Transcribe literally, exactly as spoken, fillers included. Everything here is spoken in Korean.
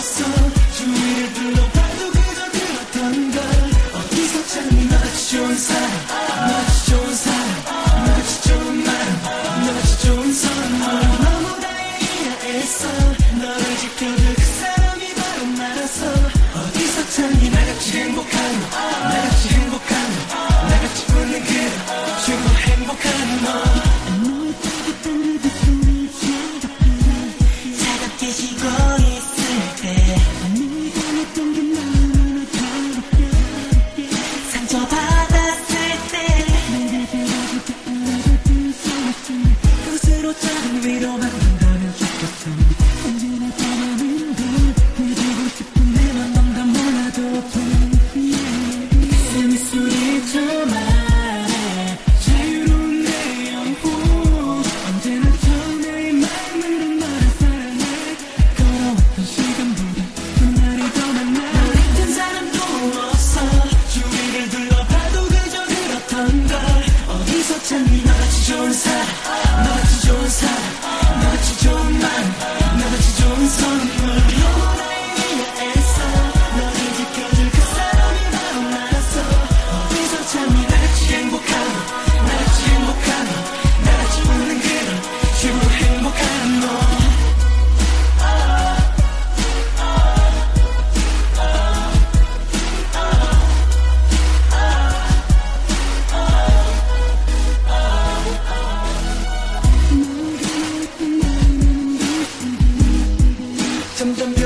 없어. 주위를 둘러봐도 그저 그렇던 걸. 어디서 찾니 너같이 좋은 사람, 너같이 좋은 사람, 너같이 좋은 마음, 너같이 좋은 선물. 너무 다행이야 애써 너를 지켜줄 그 사람이 바로 나라서. 어디서 찾니 나같이 행복한 너, 나같이 행복한 너, 나같이 웃는 그런 최고 행복한 너. 차갑게 쉬고 있을 때 상처받았을 때 그것으로 작은 위로만 준다면 좋겠어. 언제나 떠나는 걸 해주고 싶은 내 맘 넌 몰라도 돼. 가슴이 소리쳐 말해 자유로운 내 영혼. 언제나 처음에 이 마음으로 너를 사랑해. 걸어왔던 시간보다 그날이 더 많아. 너 같은 사람도 없어. 주위를 둘러봐도 그저 그렇던 걸. 어디서 찾니 너같이 좋은 사람, 너같이 좋은 사람, 너같이 좋은 마음, 너같이 좋은 선물. 너무 다행이야 애써 너를 지켜줄 그 사람이 바로 나라서. 어디서 찾니 나같이 행복한 너, 나같이 행복한 너, 나같이 웃는 그런 최고 행복한 너. 점점